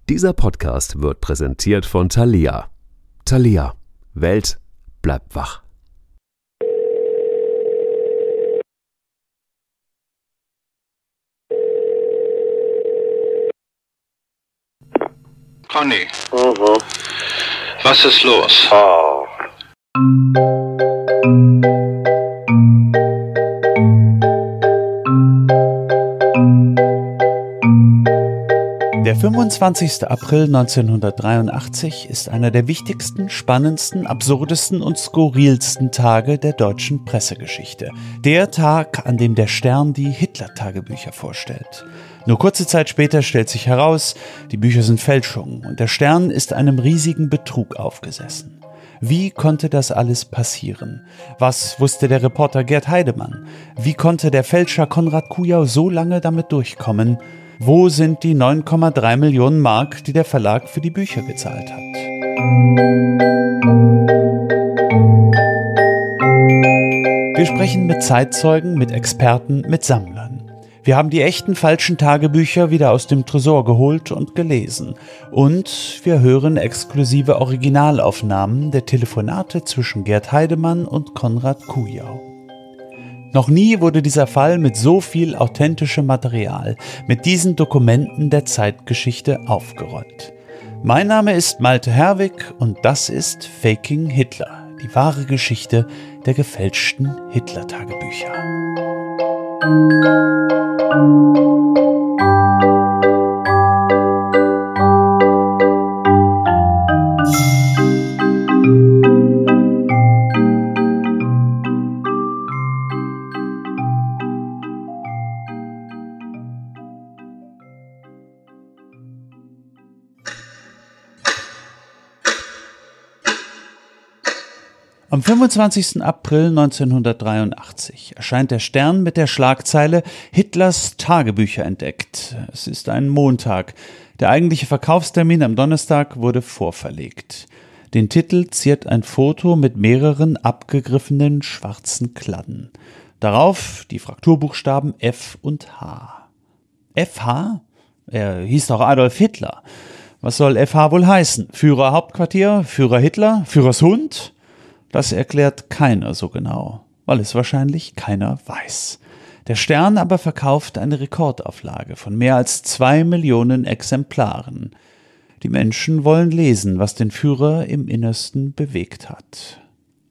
Dieser Podcast wird präsentiert von Thalia. Thalia. Welt bleibt wach. Conny. Was ist los? Der 25. April 1983 ist einer der wichtigsten, spannendsten, absurdesten und skurrilsten Tage der deutschen Pressegeschichte. Der Tag, an dem der Stern die Hitler-Tagebücher vorstellt. Nur kurze Zeit später stellt sich heraus, die Bücher sind Fälschungen und der Stern ist einem riesigen Betrug aufgesessen. Wie konnte das alles passieren? Was wusste der Reporter Gerd Heidemann? Wie konnte der Fälscher Konrad Kujau so lange damit durchkommen? Wo sind die 9,3 Millionen Mark, die der Verlag für die Bücher gezahlt hat? Wir sprechen mit Zeitzeugen, mit Experten, mit Sammlern. Wir haben die echten falschen Tagebücher wieder aus dem Tresor geholt und gelesen. Und wir hören exklusive Originalaufnahmen der Telefonate zwischen Gerd Heidemann und Konrad Kujau. Noch nie wurde dieser Fall mit so viel authentischem Material, mit diesen Dokumenten der Zeitgeschichte aufgerollt. Mein Name ist Malte Herwig und das ist Faking Hitler, die wahre Geschichte der gefälschten Hitler-Tagebücher. Am 25. April 1983 erscheint der Stern mit der Schlagzeile »Hitlers Tagebücher entdeckt«. Es ist ein Montag. Der eigentliche Verkaufstermin am Donnerstag wurde vorverlegt. Den Titel ziert ein Foto mit mehreren abgegriffenen schwarzen Kladden. Darauf die Frakturbuchstaben F und H. FH? Er hieß doch Adolf Hitler. Was soll FH wohl heißen? Führer Hauptquartier? Führer Hitler? Führers Hund? Das erklärt keiner so genau, weil es wahrscheinlich keiner weiß. Der Stern aber verkauft eine Rekordauflage von mehr als 2 Millionen Exemplaren. Die Menschen wollen lesen, was den Führer im Innersten bewegt hat.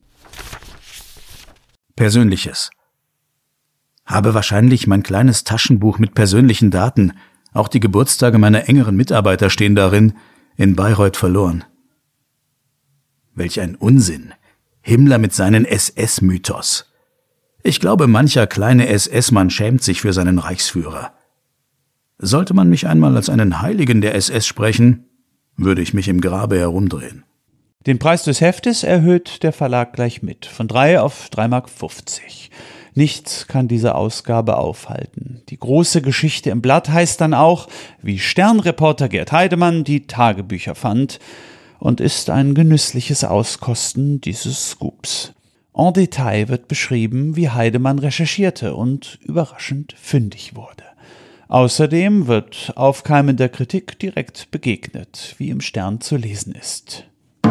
Persönliches. Habe wahrscheinlich mein kleines Taschenbuch mit persönlichen Daten, auch die Geburtstage meiner engeren Mitarbeiter stehen darin, in Bayreuth verloren. Welch ein Unsinn! Himmler mit seinen SS-Mythos. Ich glaube, mancher kleine SS-Mann schämt sich für seinen Reichsführer. Sollte man mich einmal als einen Heiligen der SS sprechen, würde ich mich im Grabe herumdrehen. Den Preis des Heftes erhöht der Verlag gleich mit, von 3 auf 3,50 Mark. Nichts kann diese Ausgabe aufhalten. Die große Geschichte im Blatt heißt dann auch, wie Sternreporter Gerd Heidemann die Tagebücher fand, und ist ein genüssliches Auskosten dieses Scoops. En Detail wird beschrieben, wie Heidemann recherchierte und überraschend fündig wurde. Außerdem wird aufkeimender Kritik direkt begegnet, wie im Stern zu lesen ist.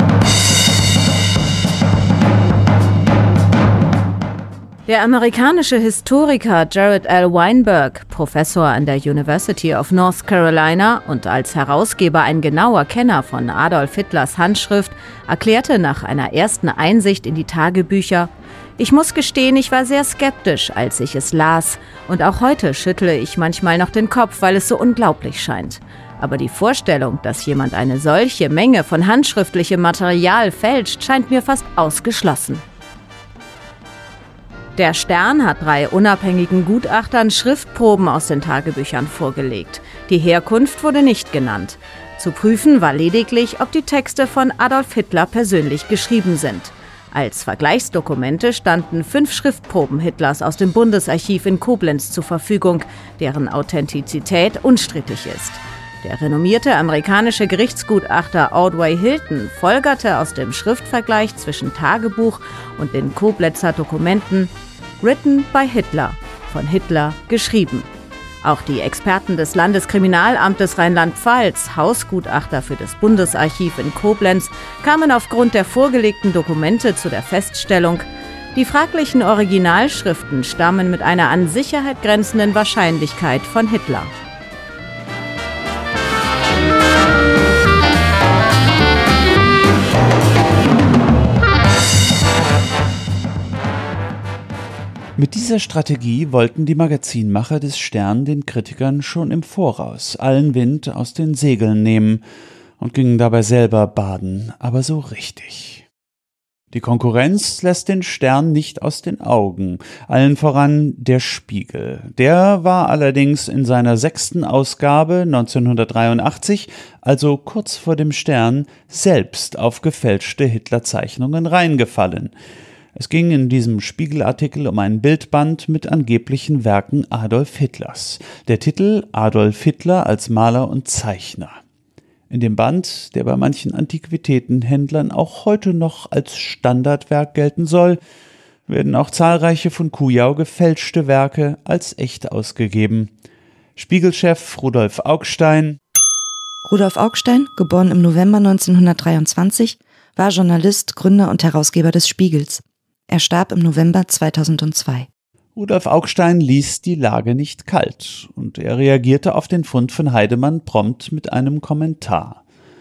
Der amerikanische Historiker Jared L. Weinberg, Professor an der University of North Carolina und als Herausgeber ein genauer Kenner von Adolf Hitlers Handschrift, erklärte nach einer ersten Einsicht in die Tagebücher: Ich muss gestehen, ich war sehr skeptisch, als ich es las. Und auch heute schüttle ich manchmal noch den Kopf, weil es so unglaublich scheint. Aber die Vorstellung, dass jemand eine solche Menge von handschriftlichem Material fälscht, scheint mir fast ausgeschlossen. Der Stern hat 3 unabhängigen Gutachtern Schriftproben aus den Tagebüchern vorgelegt. Die Herkunft wurde nicht genannt. Zu prüfen war lediglich, ob die Texte von Adolf Hitler persönlich geschrieben sind. Als Vergleichsdokumente standen 5 Schriftproben Hitlers aus dem Bundesarchiv in Koblenz zur Verfügung, deren Authentizität unstrittig ist. Der renommierte amerikanische Gerichtsgutachter Ordway Hilton folgerte aus dem Schriftvergleich zwischen Tagebuch und den Koblenzer Dokumenten: Written by Hitler, von Hitler geschrieben. Auch die Experten des Landeskriminalamtes Rheinland-Pfalz, Hausgutachter für das Bundesarchiv in Koblenz, kamen aufgrund der vorgelegten Dokumente zu der Feststellung, die fraglichen Originalschriften stammen mit einer an Sicherheit grenzenden Wahrscheinlichkeit von Hitler. Mit dieser Strategie wollten die Magazinmacher des Stern den Kritikern schon im Voraus allen Wind aus den Segeln nehmen und gingen dabei selber baden, aber so richtig. Die Konkurrenz lässt den Stern nicht aus den Augen, allen voran der Spiegel. Der war allerdings in seiner 6. Ausgabe 1983, also kurz vor dem Stern, selbst auf gefälschte Hitler-Zeichnungen reingefallen. Es ging in diesem Spiegelartikel um ein Bildband mit angeblichen Werken Adolf Hitlers. Der Titel Adolf Hitler als Maler und Zeichner. In dem Band, der bei manchen Antiquitätenhändlern auch heute noch als Standardwerk gelten soll, werden auch zahlreiche von Kujau gefälschte Werke als echt ausgegeben. Spiegelchef Rudolf Augstein. Rudolf Augstein, geboren im November 1923, war Journalist, Gründer und Herausgeber des Spiegels. Er starb im November 2002. Rudolf Augstein ließ die Lage nicht kalt und er reagierte auf den Fund von Heidemann prompt mit einem Kommentar.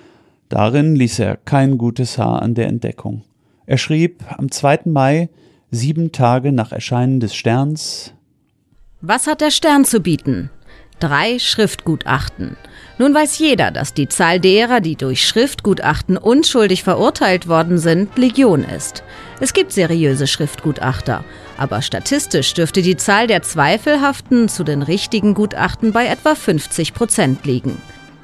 Darin ließ er kein gutes Haar an der Entdeckung. Er schrieb am 2. Mai, 7 Tage nach Erscheinen des Sterns: Was hat der Stern zu bieten? 3 Schriftgutachten. Nun weiß jeder, dass die Zahl derer, die durch Schriftgutachten unschuldig verurteilt worden sind, Legion ist. Es gibt seriöse Schriftgutachter, aber statistisch dürfte die Zahl der zweifelhaften zu den richtigen Gutachten bei etwa 50% liegen.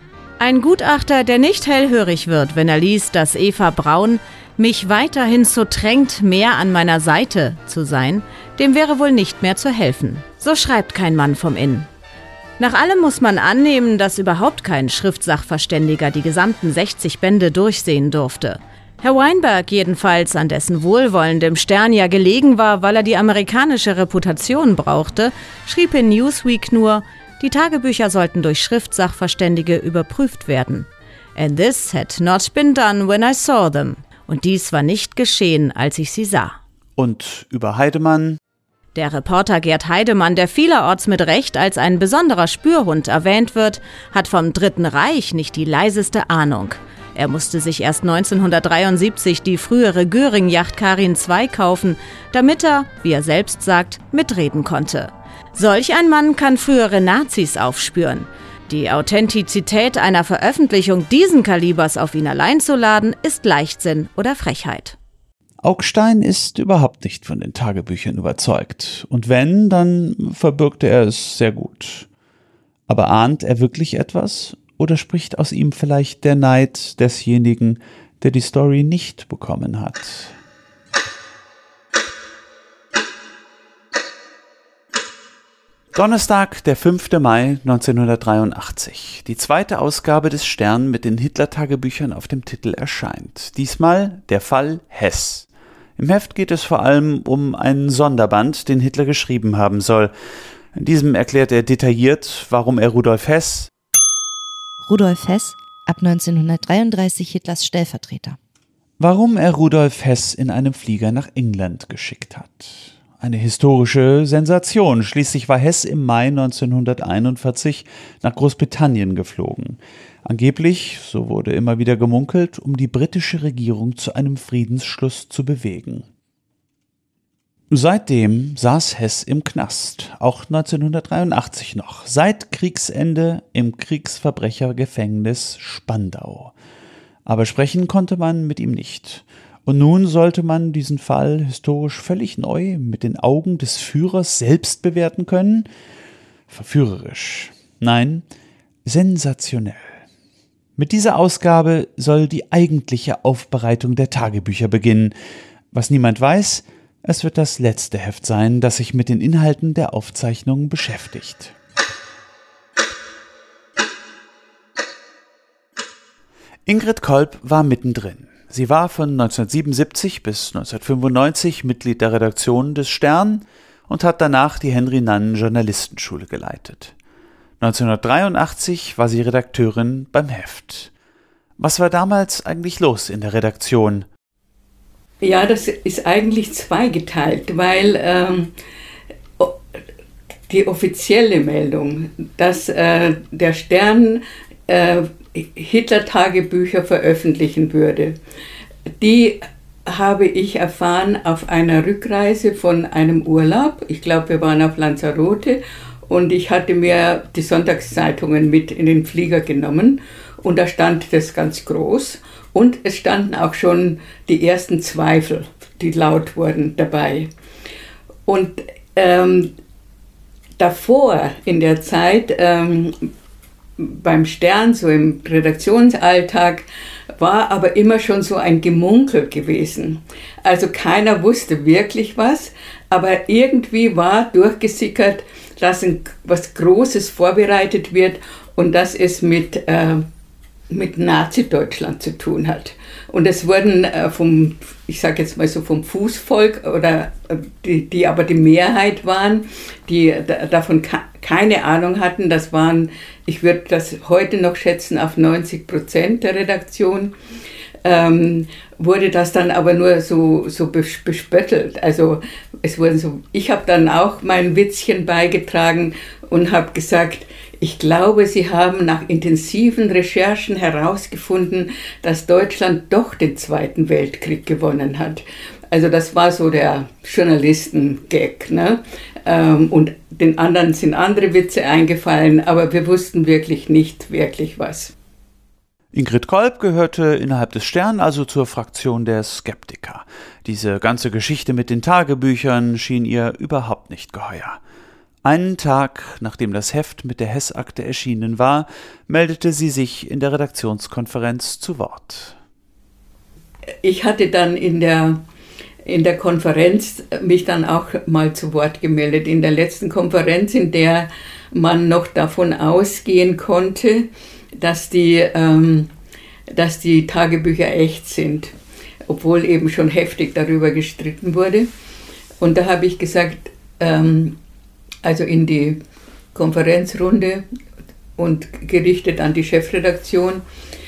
Ein Gutachter, der nicht hellhörig wird, wenn er liest, dass Eva Braun mich weiterhin so drängt, mehr an meiner Seite zu sein, dem wäre wohl nicht mehr zu helfen. So schreibt kein Mann vom Inn. Nach allem muss man annehmen, dass überhaupt kein Schriftsachverständiger die gesamten 60 Bände durchsehen durfte. Herr Weinberg jedenfalls, an dessen Wohlwollen dem Stern ja gelegen war, weil er die amerikanische Reputation brauchte, schrieb in Newsweek nur, die Tagebücher sollten durch Schriftsachverständige überprüft werden. And this had not been done when I saw them. Und dies war nicht geschehen, als ich sie sah. Und über Heidemann: Der Reporter Gerd Heidemann, der vielerorts mit Recht als ein besonderer Spürhund erwähnt wird, hat vom Dritten Reich nicht die leiseste Ahnung. Er musste sich erst 1973 die frühere Göring-Yacht Karin II kaufen, damit er, wie er selbst sagt, mitreden konnte. Solch ein Mann kann frühere Nazis aufspüren. Die Authentizität einer Veröffentlichung diesen Kalibers auf ihn allein zu laden, ist Leichtsinn oder Frechheit. Augstein ist überhaupt nicht von den Tagebüchern überzeugt. Und wenn, dann verbirgt er es sehr gut. Aber ahnt er wirklich etwas? Oder spricht aus ihm vielleicht der Neid desjenigen, der die Story nicht bekommen hat? Donnerstag, der 5. Mai 1983. Die 2. Ausgabe des Stern mit den Hitler-Tagebüchern auf dem Titel erscheint. Diesmal der Fall Hess. Im Heft geht es vor allem um einen Sonderband, den Hitler geschrieben haben soll. In diesem erklärt er detailliert, warum er Rudolf Hess, ab 1933 Hitlers Stellvertreter. Warum er Rudolf Hess in einem Flieger nach England geschickt hat. Eine historische Sensation. Schließlich war Hess im Mai 1941 nach Großbritannien geflogen. Angeblich, so wurde immer wieder gemunkelt, um die britische Regierung zu einem Friedensschluss zu bewegen. Seitdem saß Hess im Knast, auch 1983 noch, seit Kriegsende im Kriegsverbrechergefängnis Spandau. Aber sprechen konnte man mit ihm nicht. Und nun sollte man diesen Fall historisch völlig neu mit den Augen des Führers selbst bewerten können? Verführerisch. Nein, sensationell. Mit dieser Ausgabe soll die eigentliche Aufbereitung der Tagebücher beginnen. Was niemand weiß, es wird das letzte Heft sein, das sich mit den Inhalten der Aufzeichnungen beschäftigt. Ingrid Kolb war mittendrin. Sie war von 1977 bis 1995 Mitglied der Redaktion des Stern und hat danach die Henry-Nannen-Journalistenschule geleitet. 1983 war sie Redakteurin beim Heft. Was war damals eigentlich los in der Redaktion? Ja, das ist eigentlich zweigeteilt, weil die offizielle Meldung, dass der Stern Hitler-Tagebücher veröffentlichen würde, die habe ich erfahren auf einer Rückreise von einem Urlaub. Ich glaube, wir waren auf Lanzarote und ich hatte mir die Sonntagszeitungen mit in den Flieger genommen und da stand das ganz groß und es standen auch schon die ersten Zweifel, die laut wurden, dabei. Und davor in der Zeit beim Stern, so im Redaktionsalltag, war aber immer schon so ein Gemunkel gewesen. Also keiner wusste wirklich was, aber irgendwie war durchgesickert, dass was Großes vorbereitet wird und dass es mit Nazi-Deutschland zu tun hat. Und es wurden ich sage jetzt mal so vom Fußvolk, oder die aber die Mehrheit waren, die davon keine Ahnung hatten, das waren, ich würde das heute noch schätzen, auf 90% der Redaktion, wurde das dann aber nur so bespöttelt. Also es wurden ich habe dann auch mein Witzchen beigetragen und habe gesagt, ich glaube, Sie haben nach intensiven Recherchen herausgefunden, dass Deutschland doch den Zweiten Weltkrieg gewonnen hat. Also das war so der Journalisten-Gag, ne? Und den anderen sind andere Witze eingefallen, aber wir wussten wirklich nicht wirklich was. Ingrid Kolb gehörte innerhalb des Stern also zur Fraktion der Skeptiker. Diese ganze Geschichte mit den Tagebüchern schien ihr überhaupt nicht geheuer. Einen Tag, nachdem das Heft mit der Hess-Akte erschienen war, meldete sie sich in der Redaktionskonferenz zu Wort. Ich hatte dann in der Konferenz mich dann auch mal zu Wort gemeldet. In der letzten Konferenz, in der man noch davon ausgehen konnte, dass die Tagebücher echt sind, obwohl eben schon heftig darüber gestritten wurde. Und da habe ich gesagt, also in die Konferenzrunde und gerichtet an die Chefredaktion,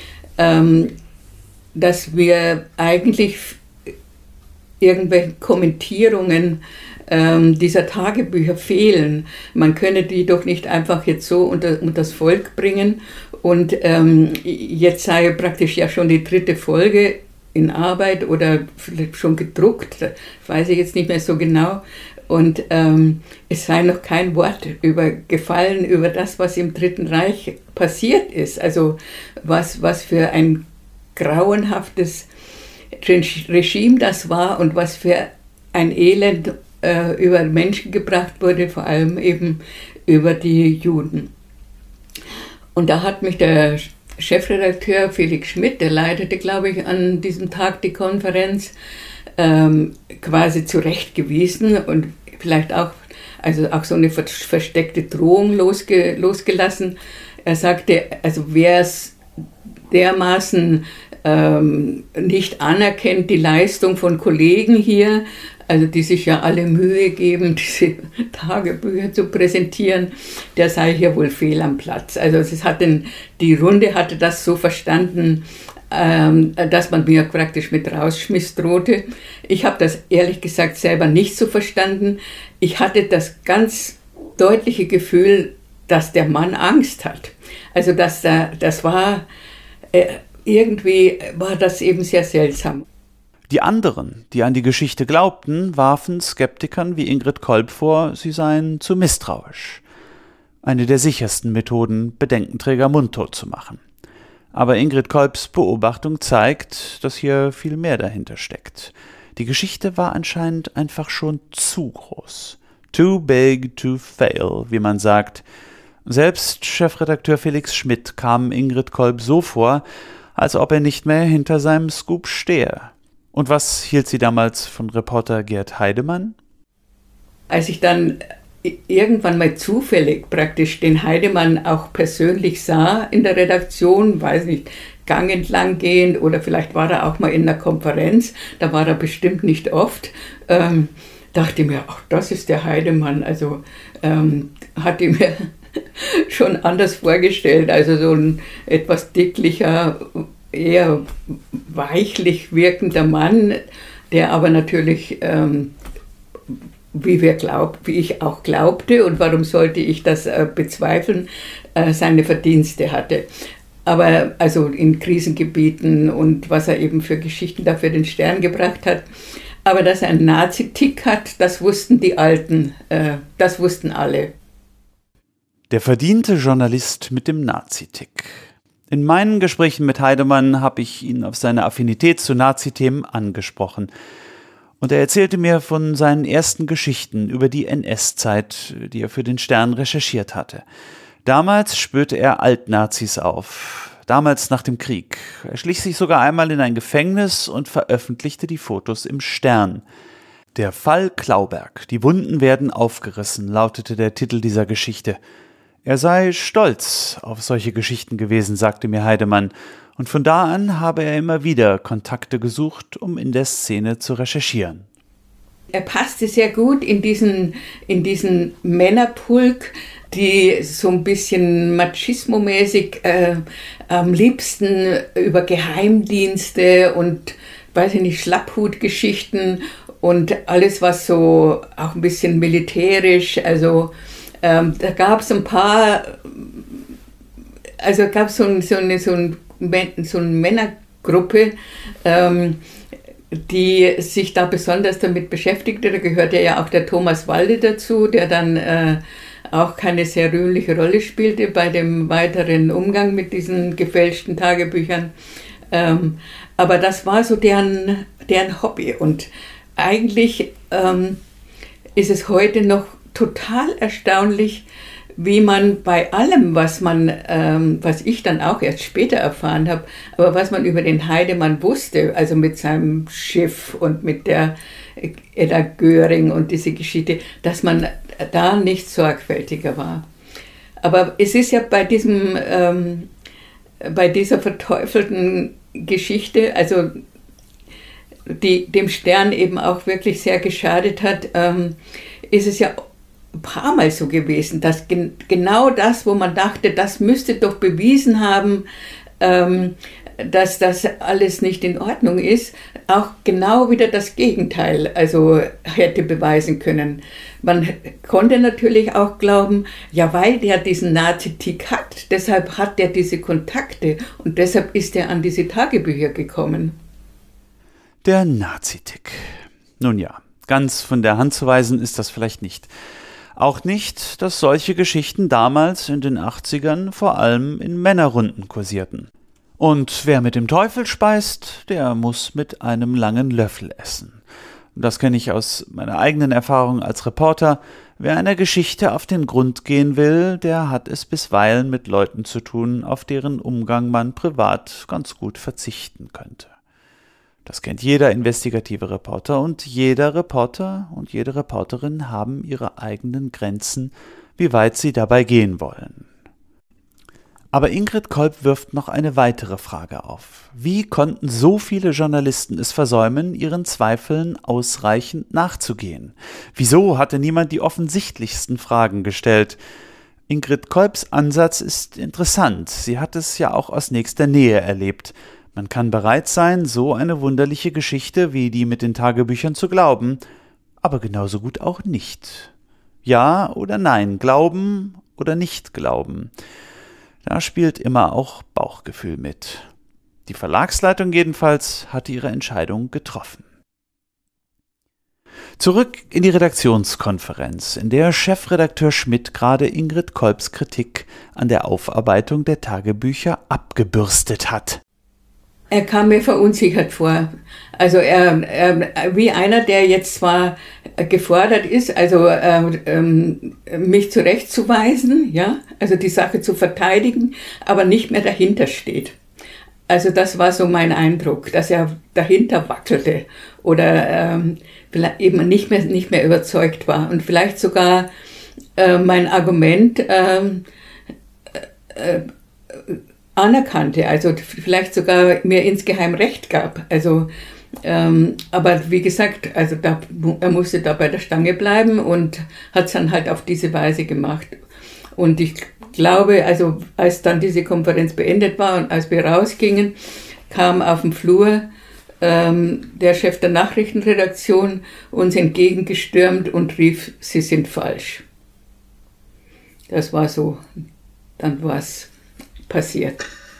dass wir eigentlich irgendwelche Kommentierungen dieser Tagebücher fehlen. Man könne die doch nicht einfach jetzt so unter das Volk bringen. Und jetzt sei praktisch ja schon die 3. Folge in Arbeit oder vielleicht schon gedruckt, weiß ich jetzt nicht mehr so genau. Und es sei noch kein Wort gefallen über das, was im Dritten Reich passiert ist. Also was für ein grauenhaftes Regime das war und was für ein Elend über Menschen gebracht wurde, vor allem eben über die Juden. Und da hat mich der Chefredakteur Felix Schmidt, der leitete, glaube ich, an diesem Tag die Konferenz, quasi zurechtgewiesen und vielleicht auch so eine versteckte Drohung losgelassen. Er sagte, also wer es dermaßen nicht anerkennt, die Leistung von Kollegen hier, also die sich ja alle Mühe geben, diese Tagebücher zu präsentieren, der sei hier wohl fehl am Platz. Also die Runde hatte das so verstanden, dass man mir praktisch mit Rausschmiss drohte. Ich habe das ehrlich gesagt selber nicht so verstanden. Ich hatte das ganz deutliche Gefühl, dass der Mann Angst hat. Also irgendwie war das eben sehr seltsam. Die anderen, die an die Geschichte glaubten, warfen Skeptikern wie Ingrid Kolb vor, sie seien zu misstrauisch. Eine der sichersten Methoden, Bedenkenträger mundtot zu machen. Aber Ingrid Kolbs Beobachtung zeigt, dass hier viel mehr dahinter steckt. Die Geschichte war anscheinend einfach schon zu groß. Too big to fail, wie man sagt. Selbst Chefredakteur Felix Schmidt kam Ingrid Kolb so vor, als ob er nicht mehr hinter seinem Scoop stehe. Und was hielt sie damals von Reporter Gerd Heidemann? Als ich dann irgendwann mal zufällig praktisch den Heidemann auch persönlich sah in der Redaktion, weiß nicht, Gang entlang gehend oder vielleicht war er auch mal in einer Konferenz, da war er bestimmt nicht oft, dachte ich mir, ach, das ist der Heidemann, also hatte mir schon anders vorgestellt. Also so ein etwas dicklicher, eher weichlich wirkender Mann, der aber natürlich, wie ich auch glaubte, und warum sollte ich das bezweifeln, seine Verdienste hatte. Aber also in Krisengebieten und was er eben für Geschichten da für den Stern gebracht hat. Aber dass er einen Nazi-Tick hat, das wussten die Alten, das wussten alle. Der verdiente Journalist mit dem Nazi-Tick. In meinen Gesprächen mit Heidemann habe ich ihn auf seine Affinität zu Nazi-Themen angesprochen. Und er erzählte mir von seinen ersten Geschichten über die NS-Zeit, die er für den Stern recherchiert hatte. Damals spürte er Altnazis auf, damals nach dem Krieg. Er schlich sich sogar einmal in ein Gefängnis und veröffentlichte die Fotos im Stern. Der Fall Klauberg, die Wunden werden aufgerissen, lautete der Titel dieser Geschichte. Er sei stolz auf solche Geschichten gewesen, sagte mir Heidemann, und von da an habe er immer wieder Kontakte gesucht, um in der Szene zu recherchieren. Er passte sehr gut in diesen Männerpulk, die so ein bisschen machismomäßig am liebsten über Geheimdienste und, weiß ich nicht, Schlapphutgeschichten und alles, was so auch ein bisschen militärisch, also da gab es ein paar, also gab es so eine Männergruppe, die sich da besonders damit beschäftigte. Da gehörte ja auch der Thomas Walde dazu, der dann auch keine sehr rühmliche Rolle spielte bei dem weiteren Umgang mit diesen gefälschten Tagebüchern. Aber das war so deren Hobby. Und eigentlich ist es heute noch total erstaunlich, wie man bei allem, was ich dann auch erst später erfahren habe, aber was man über den Heidemann wusste, also mit seinem Schiff und mit der Edda Göring und diese Geschichte, dass man da nicht sorgfältiger war. Aber es ist ja bei dieser verteufelten Geschichte, also die dem Stern eben auch wirklich sehr geschadet hat, ist es ja ein paar Mal so gewesen, dass genau das, wo man dachte, das müsste doch bewiesen haben, dass das alles nicht in Ordnung ist, auch genau wieder das Gegenteil also hätte beweisen können. Man konnte natürlich auch glauben, ja, weil der diesen Nazi-Tick hat, deshalb hat der diese Kontakte und deshalb ist er an diese Tagebücher gekommen. Der Nazi-Tick. Nun ja, ganz von der Hand zu weisen ist das vielleicht nicht. Auch nicht, dass solche Geschichten damals in den 80ern vor allem in Männerrunden kursierten. Und wer mit dem Teufel speist, der muss mit einem langen Löffel essen. Das kenne ich aus meiner eigenen Erfahrung als Reporter. Wer einer Geschichte auf den Grund gehen will, der hat es bisweilen mit Leuten zu tun, auf deren Umgang man privat ganz gut verzichten könnte. Das kennt jeder investigative Reporter und jeder Reporter und jede Reporterin haben ihre eigenen Grenzen, wie weit sie dabei gehen wollen. Aber Ingrid Kolb wirft noch eine weitere Frage auf. Wie konnten so viele Journalisten es versäumen, ihren Zweifeln ausreichend nachzugehen? Wieso hatte niemand die offensichtlichsten Fragen gestellt? Ingrid Kolbs Ansatz ist interessant. Sie hat es ja auch aus nächster Nähe erlebt. Man kann bereit sein, so eine wunderliche Geschichte wie die mit den Tagebüchern zu glauben, aber genauso gut auch nicht. Ja oder nein, glauben oder nicht glauben. Da spielt immer auch Bauchgefühl mit. Die Verlagsleitung jedenfalls hatte ihre Entscheidung getroffen. Zurück in die Redaktionskonferenz, in der Chefredakteur Schmidt gerade Ingrid Kolbs Kritik an der Aufarbeitung der Tagebücher abgebürstet hat. Er kam mir verunsichert vor. Also er wie einer, der jetzt zwar gefordert ist, also mich zurechtzuweisen, ja, also die Sache zu verteidigen, aber nicht mehr dahinter steht. Also das war so mein Eindruck, dass er dahinter wackelte oder vielleicht eben nicht mehr überzeugt war und vielleicht sogar mein Argument anerkannte, also vielleicht sogar mir insgeheim Recht gab. Also, aber wie gesagt, also er musste da bei der Stange bleiben und hat es dann halt auf diese Weise gemacht. Und ich glaube, also als dann diese Konferenz beendet war und als wir rausgingen, kam auf dem Flur der Chef der Nachrichtenredaktion uns entgegengestürmt und rief, Sie sind falsch. Das war so, dann war es passiert.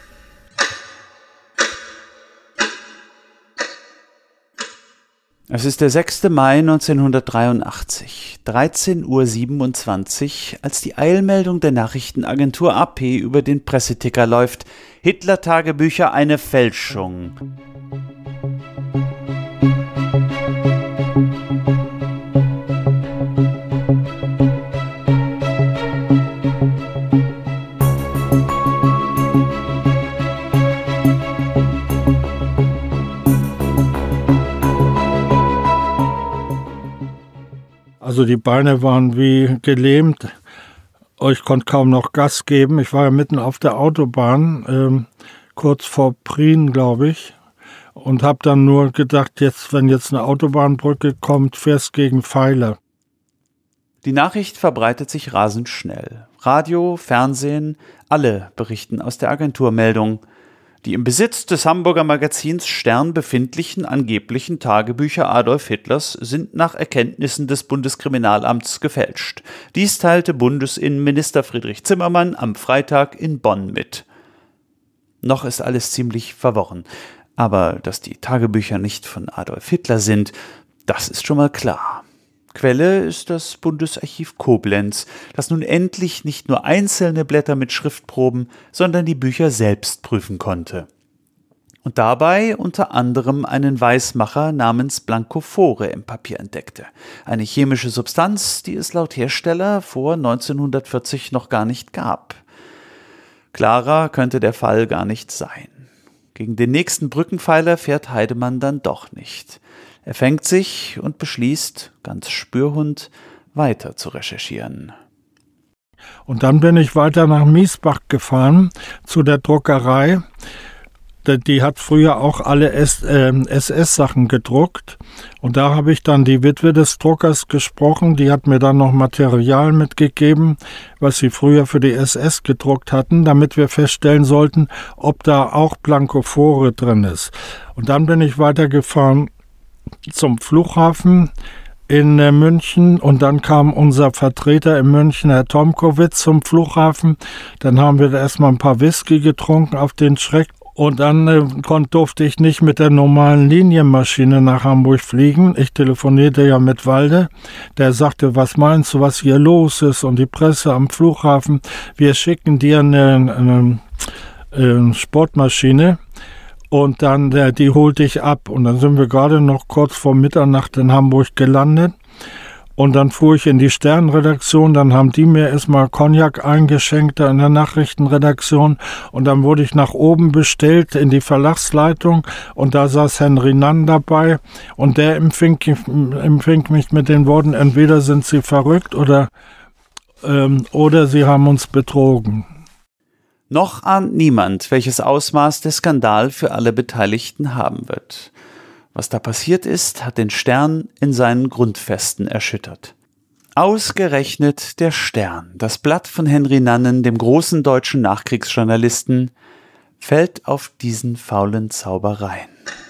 Es ist der 6. Mai 1983, 13:27 Uhr, als die Eilmeldung der Nachrichtenagentur AP über den Presseticker läuft: Hitler-Tagebücher eine Fälschung. Also die Beine waren wie gelähmt. Ich konnte kaum noch Gas geben. Ich war ja mitten auf der Autobahn, kurz vor Prien, glaube ich. Und habe dann nur gedacht, wenn jetzt eine Autobahnbrücke kommt, fährst gegen Pfeiler. Die Nachricht verbreitet sich rasend schnell. Radio, Fernsehen, alle berichten aus der Agenturmeldung. Die im Besitz des Hamburger Magazins Stern befindlichen angeblichen Tagebücher Adolf Hitlers sind nach Erkenntnissen des Bundeskriminalamts gefälscht. Dies teilte Bundesinnenminister Friedrich Zimmermann am Freitag in Bonn mit. Noch ist alles ziemlich verworren. Aber dass die Tagebücher nicht von Adolf Hitler sind, das ist schon mal klar. Quelle ist das Bundesarchiv Koblenz, das nun endlich nicht nur einzelne Blätter mit Schriftproben, sondern die Bücher selbst prüfen konnte. Und dabei unter anderem einen Weißmacher namens Blankophore im Papier entdeckte. Eine chemische Substanz, die es laut Hersteller vor 1940 noch gar nicht gab. Klarer könnte der Fall gar nicht sein. Gegen den nächsten Brückenpfeiler fährt Heidemann dann doch nicht. Er fängt sich und beschließt, ganz Spürhund, weiter zu recherchieren. Und dann bin ich weiter nach Miesbach gefahren, zu der Druckerei. Die hat früher auch alle SS-Sachen gedruckt. Und da habe ich dann die Witwe des Druckers gesprochen. Die hat mir dann noch Material mitgegeben, was sie früher für die SS gedruckt hatten, damit wir feststellen sollten, ob da auch Blankophore drin ist. Und dann bin ich weitergefahren zum Flughafen in München und dann kam unser Vertreter in München, Herr Tomkowitz, zum Flughafen. Dann haben wir da erstmal ein paar Whisky getrunken auf den Schreck und dann durfte ich nicht mit der normalen Linienmaschine nach Hamburg fliegen. Ich telefonierte ja mit Walde. Der sagte, was meinst du, was hier los ist? Und die Presse am Flughafen, wir schicken dir eine Sportmaschine. Und dann, die holt dich ab. Und dann sind wir gerade noch kurz vor Mitternacht in Hamburg gelandet. Und dann fuhr ich in die Sternredaktion. Dann haben die mir erstmal Cognac eingeschenkt da in der Nachrichtenredaktion. Und dann wurde ich nach oben bestellt in die Verlagsleitung. Und da saß Henry Nann dabei. Und der empfing mich mit den Worten, entweder sind Sie verrückt oder Sie haben uns betrogen. Noch ahnt niemand, welches Ausmaß der Skandal für alle Beteiligten haben wird. Was da passiert ist, hat den Stern in seinen Grundfesten erschüttert. Ausgerechnet der Stern, das Blatt von Henry Nannen, dem großen deutschen Nachkriegsjournalisten, fällt auf diesen faulen Zauber rein.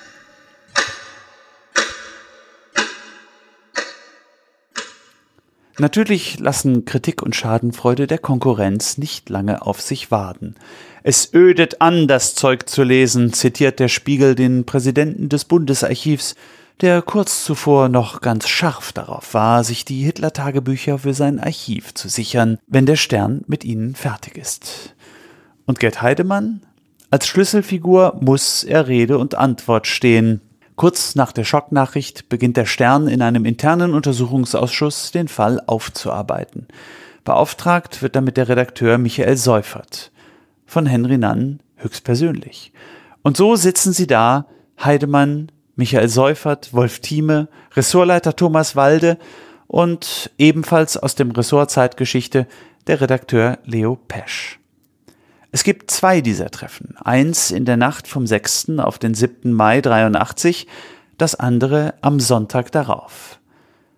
Natürlich lassen Kritik und Schadenfreude der Konkurrenz nicht lange auf sich warten. Es ödet an, das Zeug zu lesen, zitiert der Spiegel den Präsidenten des Bundesarchivs, der kurz zuvor noch ganz scharf darauf war, sich die Hitler-Tagebücher für sein Archiv zu sichern, wenn der Stern mit ihnen fertig ist. Und Gerd Heidemann? Als Schlüsselfigur muss er Rede und Antwort stehen. Kurz nach der Schocknachricht beginnt der Stern in einem internen Untersuchungsausschuss den Fall aufzuarbeiten. Beauftragt wird damit der Redakteur Michael Seufert. Von Henry Nann höchstpersönlich. Und so sitzen sie da, Heidemann, Michael Seufert, Wolf Thieme, Ressortleiter Thomas Walde und ebenfalls aus dem Ressort Zeitgeschichte der Redakteur Leo Pesch. Es gibt 2 dieser Treffen, eins in der Nacht vom 6. auf den 7. Mai 83, das andere am Sonntag darauf.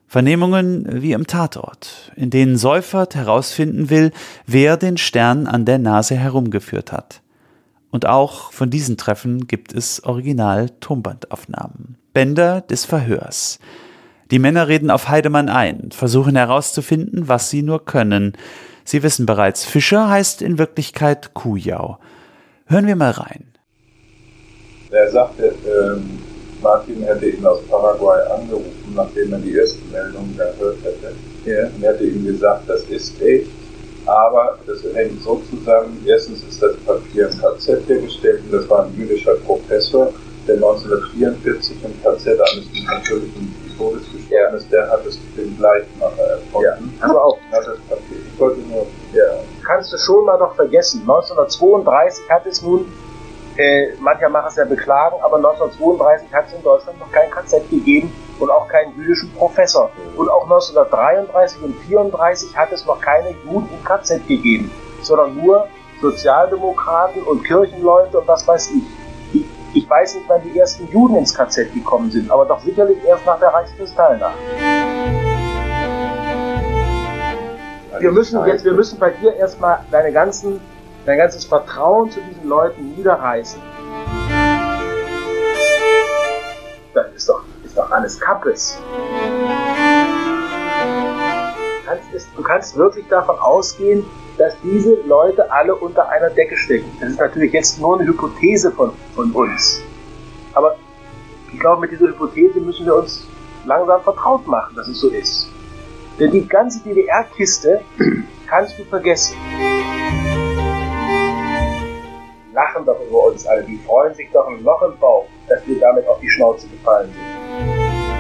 Vernehmungen wie im Tatort, in denen Seufert herausfinden will, wer den Stern an der Nase herumgeführt hat. Und auch von diesen Treffen gibt es Original-Tonbandaufnahmen. Bänder des Verhörs. Die Männer reden auf Heidemann ein, versuchen herauszufinden, was sie nur können. Sie wissen bereits, Fischer heißt in Wirklichkeit Kujau. Hören wir mal rein. Er sagte, Martin hätte ihn aus Paraguay angerufen, nachdem er die ersten Meldungen gehört hätte. Ja. Und hätte ihm gesagt, das ist echt, aber das hängt so zusammen. Erstens ist das Papier im KZ hergestellt und das war ein jüdischer Professor, der 1944 im KZ eines natürlichen Todesgesternes, der hat es den Gleichmacher erfunden. Ja, aber auch. Hat das Papier. Ich wollte nur, Kannst du schon mal doch vergessen, 1932 hat es nun, mancher machen es ja beklagen, aber 1932 hat es in Deutschland noch kein KZ gegeben und auch keinen jüdischen Professor. Und auch 1933 und 1934 hat es noch keine Juden im KZ gegeben, sondern nur Sozialdemokraten und Kirchenleute und was weiß ich. Ich weiß nicht, wann die ersten Juden ins KZ gekommen sind, aber doch sicherlich erst nach der Reichskristallnacht. Wir müssen bei dir erstmal dein ganzes Vertrauen zu diesen Leuten niederreißen. Das ist doch alles Kappes. Du kannst wirklich davon ausgehen, dass diese Leute alle unter einer Decke stecken. Das ist natürlich jetzt nur eine Hypothese von uns. Aber ich glaube, mit dieser Hypothese müssen wir uns langsam vertraut machen, dass es so ist. Denn die ganze DDR-Kiste kannst du vergessen. Die lachen doch über uns alle, die freuen sich doch ein Loch im Bauch, dass wir damit auf die Schnauze gefallen sind.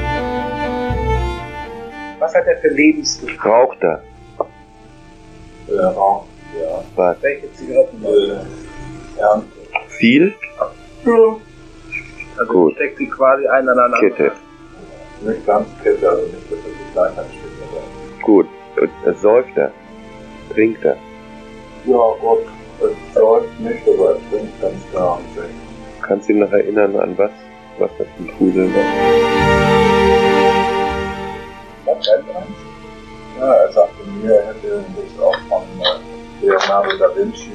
Was hat er für Lebensgefühl? Raucht er? Raucht, ja. Was? Welche Zigaretten? Ja. Viel? Ja. Also gut. Steckt sie quasi einander. Kette. Nicht ganz Kette, also nicht, dass er die Gleichheit steht. Gut. Und säuft er? Trinkt er? Ja, Gott, es säuft nicht, aber er trinkt ganz klar und weg. Kannst du dich noch erinnern an was das für ein Fusel war? Was kennt man? Ja, er sagte mir, er hätte nichts auch von Leonardo da Vinci.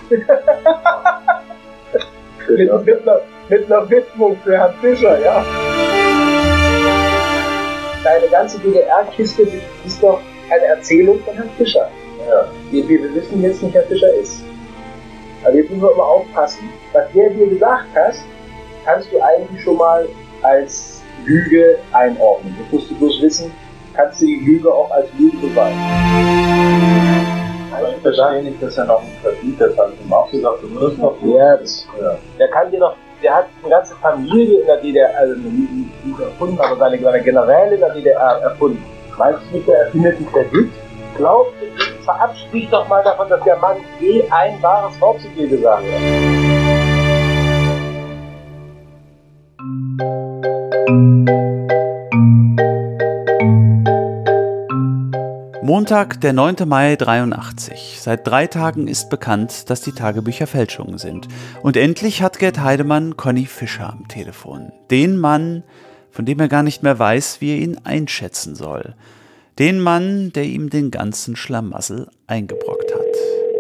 mit einer Widmung für Herrn Fischer, ja. Deine ganze DDR-Kiste ist doch eine Erzählung von Herrn Fischer. Ja. Wir wissen jetzt nicht, wer Fischer ist. Aber jetzt müssen wir immer aufpassen. Was der dir gesagt hast, kannst du eigentlich schon mal als Lüge einordnen. Das musst du bloß wissen, kannst du die Lüge auch als Lüge beweisen. Aber ich verstehe nicht, dass er noch einen Kredit hat. Habe ich ihm auch gesagt, du musst noch Der hat eine ganze Familie in der DDR, also nicht erfunden, aber seine Generäle in der DDR erfunden. Meinst du nicht, der erfindet sich der Hit? Glaubt, verabschiede dich doch mal davon, dass der Mann je ein wahres Wort zu dir gesagt hat. Montag, der 9. Mai 83. Seit 3 Tagen ist bekannt, dass die Tagebücher Fälschungen sind. Und endlich hat Gerd Heidemann Conny Fischer am Telefon. Den Mann, von dem er gar nicht mehr weiß, wie er ihn einschätzen soll. Den Mann, der ihm den ganzen Schlamassel eingebrockt hat.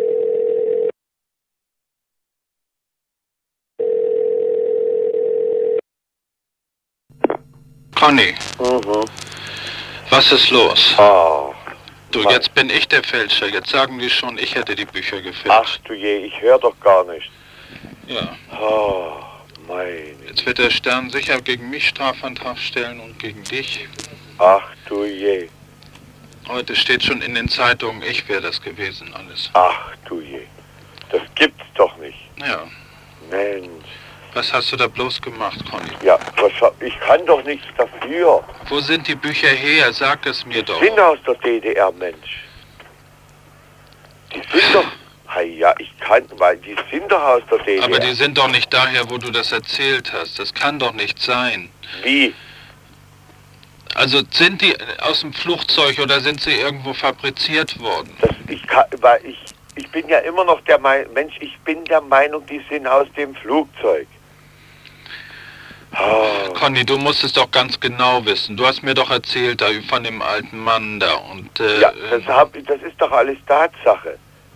Conny, was ist los? Oh. Du, jetzt bin ich der Fälscher. Jetzt sagen die schon, ich hätte die Bücher gefälscht. Ach du je, ich höre doch gar nicht. Ja. Oh, meine. Jetzt wird der Stern sicher gegen mich Strafantrag stellen und gegen dich. Ach du je. Heute steht schon in den Zeitungen, ich wäre das gewesen alles. Ach du je. Das gibt's doch nicht. Ja. Mensch. Was hast du da bloß gemacht, Conny? Ja, ich kann doch nichts dafür. Wo sind die Bücher her? Sag es mir doch. Die sind aus der DDR, Mensch. Die sind doch... Ja, ich kann, weil die sind doch aus der DDR. Aber die sind doch nicht daher, wo du das erzählt hast. Das kann doch nicht sein. Wie? Also sind die aus dem Flugzeug oder sind sie irgendwo fabriziert worden? Ich bin ja immer noch der Meinung, Mensch, ich bin der Meinung, die sind aus dem Flugzeug. Oh. Conny, du musst es doch ganz genau wissen. Du hast mir doch erzählt da von dem alten Mann da und... ja, das ist doch alles Tatsache.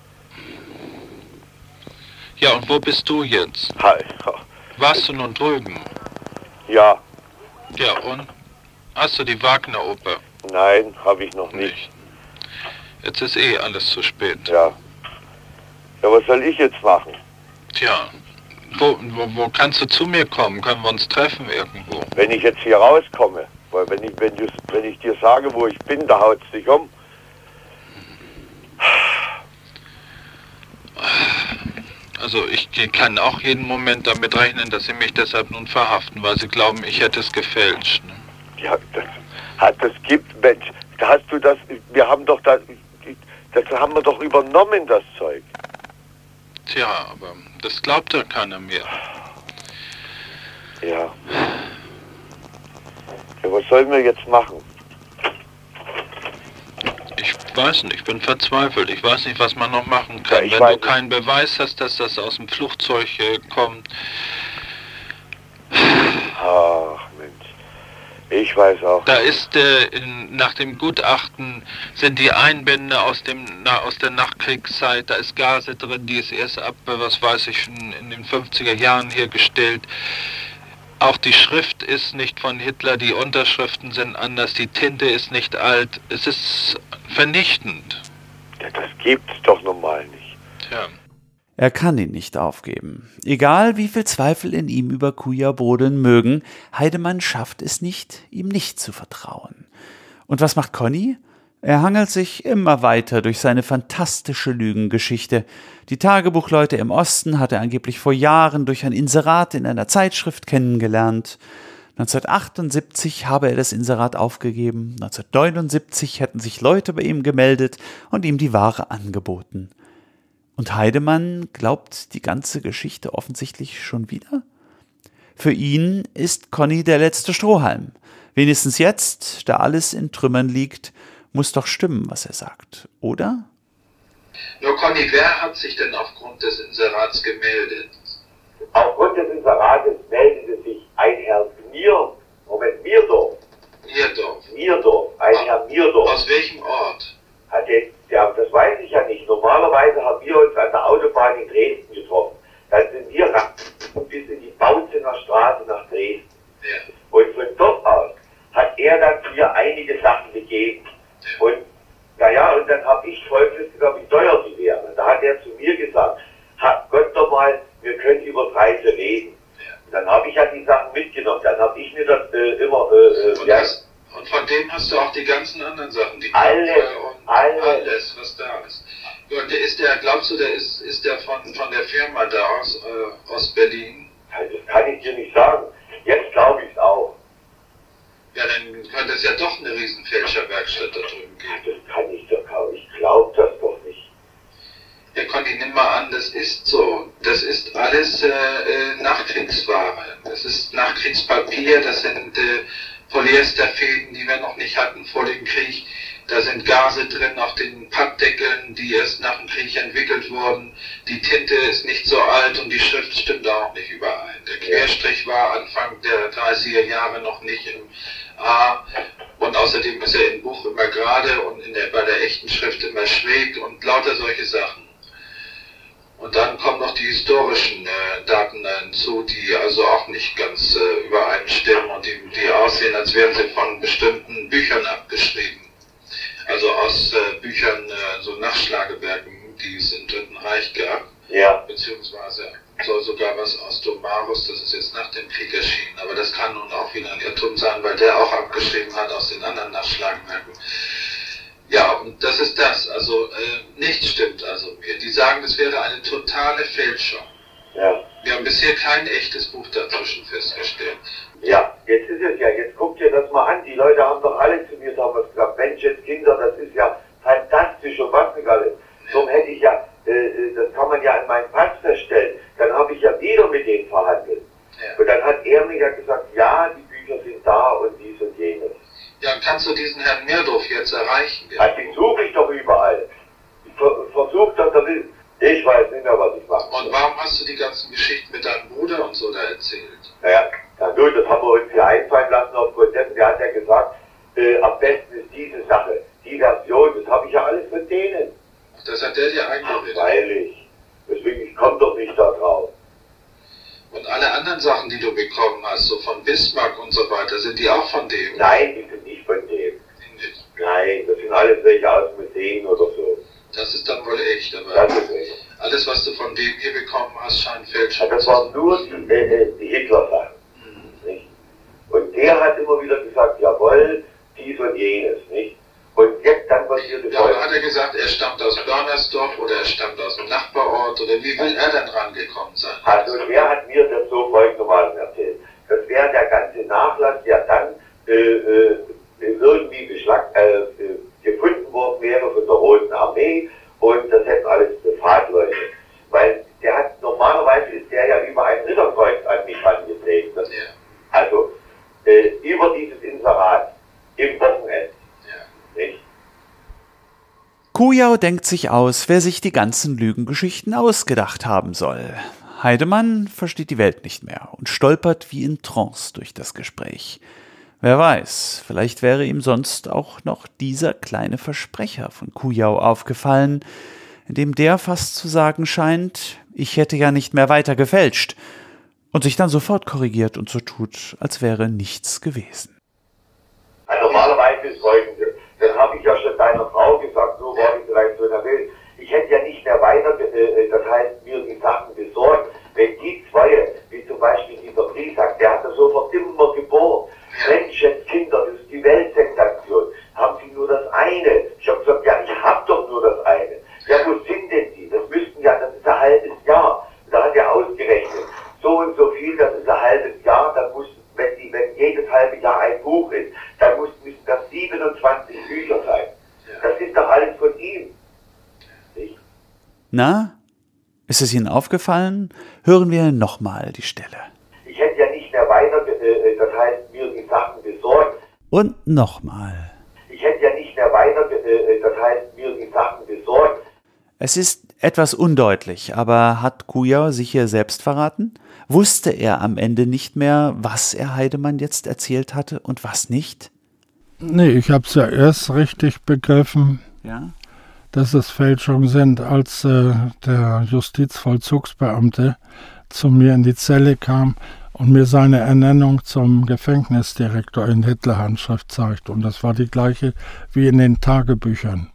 Ja, und wo bist du jetzt? Warst du nun drüben? Ja. Ja, und? Hast du die Wagner-Oper? Nein, habe ich noch nicht. Jetzt ist eh alles zu spät. Ja. Ja, was soll ich jetzt machen? Tja, wo kannst du zu mir kommen? Können wir uns treffen irgendwo? Wenn ich jetzt hier rauskomme, weil wenn ich dir sage, wo ich bin, da haut's dich um. Also ich kann auch jeden Moment damit rechnen, dass sie mich deshalb nun verhaften, weil sie glauben, ich hätte es gefälscht. Ne? Ja, das gibt, Mensch, hast du das, wir haben doch das haben wir doch übernommen, das Zeug. Tja, aber das glaubt ja keiner mehr. Ja. Ja, was sollen wir jetzt machen? Ich weiß nicht, ich bin verzweifelt. Ich weiß nicht, was man noch machen kann. Ja, wenn du keinen Beweis hast, dass das aus dem Flugzeug kommt. Ach, Mensch. Ich weiß auch. Da ist, nach dem Gutachten sind die Einbände aus der Nachkriegszeit, da ist Gase drin, die ist erst ab, was weiß ich, in den 50er Jahren hergestellt. Auch die Schrift ist nicht von Hitler, die Unterschriften sind anders, die Tinte ist nicht alt. Es ist vernichtend. Ja, das gibt's doch normal nicht. Tja. Er kann ihn nicht aufgeben. Egal wie viel Zweifel in ihm über Kuja brodeln mögen, Heidemann schafft es nicht, ihm nicht zu vertrauen. Und was macht Conny? Er hangelt sich immer weiter durch seine fantastische Lügengeschichte. Die Tagebuchleute im Osten hat er angeblich vor Jahren durch ein Inserat in einer Zeitschrift kennengelernt. 1978 habe er das Inserat aufgegeben. 1979 hätten sich Leute bei ihm gemeldet und ihm die Ware angeboten. Und Heidemann glaubt die ganze Geschichte offensichtlich schon wieder? Für ihn ist Conny der letzte Strohhalm. Wenigstens jetzt, da alles in Trümmern liegt, muss doch stimmen, was er sagt, oder? Nur Conny, wer hat sich denn aufgrund des Inserats gemeldet? Aufgrund des Inserates meldete sich ein Herr Mierdorf. Ein Herr Mierdorf. Aus welchem Ort? Ja, das weiß ich ja nicht. Normalerweise haben wir uns an der Autobahn in Dresden getroffen. Dann sind wir bis in die Bautzener Straße nach Dresden. Ja. Und von dort aus hat er dann mir einige Sachen gegeben. Ja. Und naja, und dann habe ich Folgendes gesagt, wie teuer die wären. Da hat er zu mir gesagt, Gott doch mal, wir können über Preise reden. Ja. Dann habe ich ja die Sachen mitgenommen. Dann habe ich mir das immer... Und von dem hast du auch die ganzen anderen Sachen, die alles, was da ist. Und glaubst du, ist der von der Firma da aus Berlin? Das kann ich dir nicht sagen. Jetzt glaube ich es auch. Ja, dann könnte es ja doch eine riesen Fälscherwerkstatt da drüben geben. Das kann ich doch auch. Ich glaube das doch nicht. Ja, Conny, nimm mal an, das ist so. Das ist alles Nachkriegsware. Das ist Nachkriegspapier, das sind Polyesterfäden, die wir noch nicht hatten vor dem Krieg. Da sind Gase drin auf den Pappdeckeln, die erst nach dem Krieg entwickelt wurden. Die Tinte ist nicht so alt und die Schrift stimmt auch nicht überein. Der Querstrich war Anfang der 30er Jahre noch nicht im A. Und außerdem ist er im Buch immer gerade und bei der echten Schrift immer schräg und lauter solche Sachen. Und dann kommen noch die historischen Daten hinzu, die also auch nicht ganz übereinstimmen und die aussehen, als wären sie von bestimmten Büchern abgeschrieben. Also aus Büchern, so Nachschlagewerken, die es im Dritten Reich gab. Ja. Beziehungsweise soll sogar was aus Domarus, das ist jetzt nach dem Krieg erschienen. Aber das kann nun auch wieder ein Irrtum sein, weil der auch abgeschrieben hat aus den anderen Nachschlagewerken. Ja, und das ist das. Also nichts stimmt also mehr. Die sagen, das wäre eine totale Fälschung. Ja. Wir haben bisher kein echtes Buch dazwischen festgestellt. Ja, jetzt ist es ja, jetzt guckt ihr das mal an. Die Leute haben doch alle zu mir damals gesagt, Mensch, jetzt Kinder, das ist ja fantastisch und was nicht alles. Ja. So hätte ich ja, das kann man ja in meinem Pass feststellen. Dann habe ich ja wieder mit denen verhandelt. Ja. Und dann hat er mir ja gesagt, ja, die Bücher sind da und dies und jenes. Ja, kannst du diesen Herrn Mierdorf jetzt erreichen? Also den suche ich doch überall. Ich versuche doch, ich weiß nicht mehr, was ich mache. Und warum hast du die ganzen Geschichten mit deinem Bruder und so da erzählt? Naja, Na gut, das haben wir uns hier einfallen lassen aufgrund dessen. Der hat ja gesagt, am besten ist diese Sache, die Version, das habe ich ja alles von denen. Das hat der dir eingeredet. Freilich. Deswegen, ich komme doch nicht da drauf. Und alle anderen Sachen, die du bekommen hast, so von Bismarck und so weiter, sind die auch von dem? Nein, die sind nicht von dem. Nein, das sind alles welche aus Museen oder so. Das ist dann wohl echt, aber das ist echt. Alles, was du von dem hier bekommen hast, scheint Fälschung. Das waren nur die Hitler-Sachen. Nicht? Und der hat immer wieder gesagt, jawohl, dies und jenes, nicht? Und jetzt dann passiert ja, aber hat er gesagt, er stammt aus Börnersdorf oder er stammt aus dem Nachbarort oder wie will er denn rangekommen sein? Also der hat mir das so folgendermaßen erzählt. Das wäre der ganze Nachlass, der dann irgendwie gefunden worden wäre von der Roten Armee und das hätten alles Privatleute. Weil der hat, normalerweise ist der ja über ein Ritterkreuz an mich angetreten. Also über dieses Inserat im Wochenende. Nicht? Kujau denkt sich aus, wer sich die ganzen Lügengeschichten ausgedacht haben soll. Heidemann versteht die Welt nicht mehr und stolpert wie in Trance durch das Gespräch. Wer weiß, vielleicht wäre ihm sonst auch noch dieser kleine Versprecher von Kujau aufgefallen, in dem der fast zu sagen scheint, ich hätte ja nicht mehr weiter gefälscht, und sich dann sofort korrigiert und so tut, als wäre nichts gewesen. Normalerweise ist folgendes, dann habe ich ja schon deiner Frau gesagt, so war ich vielleicht so in der Welt, ich hätte ja nicht mehr weiter, das heißt, mir die Sachen besorgt, wenn die zwei, wie zum Beispiel dieser Briesack, der hat das sofort immer gebohrt, Menschenskinder, das ist die Weltsensation, haben sie nur das eine? Ich habe gesagt, ja, ich habe doch nur das eine. Ja, wo sind denn die? Das müssten ja, das ist ein halbes Jahr. Da hat er ausgerechnet, so und so viel, das ist ein halbes Jahr, dann mussten, wenn jedes halbe Jahr ein Buch ist, dann müssen das 27 Bücher sein. Das ist doch alles von ihm. Nicht? Na, ist es Ihnen aufgefallen? Hören wir nochmal die Stelle. Ich hätte ja nicht mehr weiter, das heißt, mir die Sachen besorgt. Und nochmal. Ich hätte ja nicht mehr weiter, das heißt, mir die Sachen besorgt. Es ist etwas undeutlich, aber hat Kujau sich hier selbst verraten? Wusste er am Ende nicht mehr, was er Heidemann jetzt erzählt hatte und was nicht? Nee, ich habe es ja erst richtig begriffen, dass es Fälschungen sind, als der Justizvollzugsbeamte zu mir in die Zelle kam und mir seine Ernennung zum Gefängnisdirektor in Hitlerhandschrift zeigt. Und das war die gleiche wie in den Tagebüchern.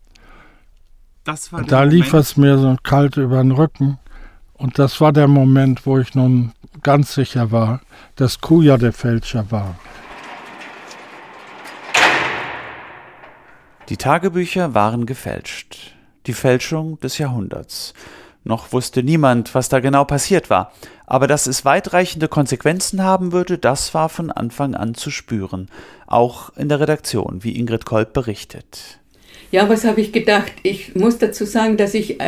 Da lief es mir so kalt über den Rücken. Und das war der Moment, wo ich nun ganz sicher war, dass Kujau der Fälscher war. Die Tagebücher waren gefälscht. Die Fälschung des Jahrhunderts. Noch wusste niemand, was da genau passiert war. Aber dass es weitreichende Konsequenzen haben würde, das war von Anfang an zu spüren. Auch in der Redaktion, wie Ingrid Kolb berichtet. Ja, was habe ich gedacht? Ich muss dazu sagen, dass ich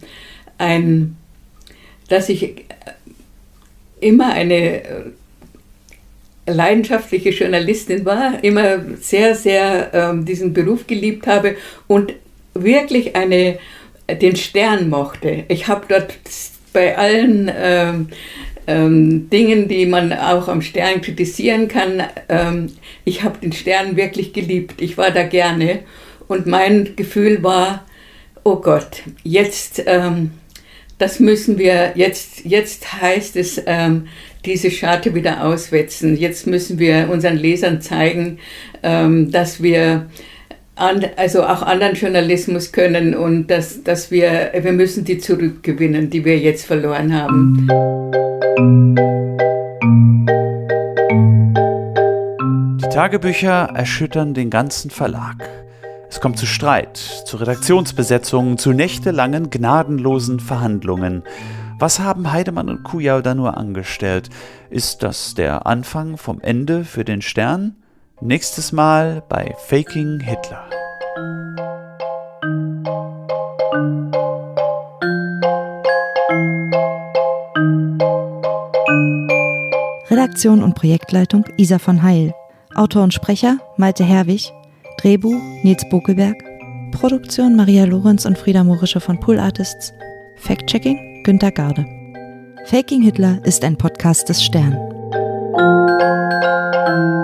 immer eine leidenschaftliche Journalistin war, immer sehr, sehr diesen Beruf geliebt habe und wirklich den Stern mochte. Ich habe dort bei allen Dingen, die man auch am Stern kritisieren kann, ich habe den Stern wirklich geliebt. Ich war da gerne und mein Gefühl war, oh Gott, jetzt... das müssen wir, jetzt heißt es, diese Scharte wieder auswetzen. Jetzt müssen wir unseren Lesern zeigen, dass wir auch anderen Journalismus können und dass wir müssen die zurückgewinnen, die wir jetzt verloren haben. Die Tagebücher erschüttern den ganzen Verlag. Es kommt zu Streit, zu Redaktionsbesetzungen, zu nächtelangen, gnadenlosen Verhandlungen. Was haben Heidemann und Kujau da nur angestellt? Ist das der Anfang vom Ende für den Stern? Nächstes Mal bei Faking Hitler. Redaktion und Projektleitung Isa von Heil. Autor und Sprecher Malte Herwig. Drehbuch Nils Bokelberg, Produktion Maria Lorenz und Frieda Morische von Pool Artists, Fact-Checking Günter Garde. Faking Hitler ist ein Podcast des Stern. Musik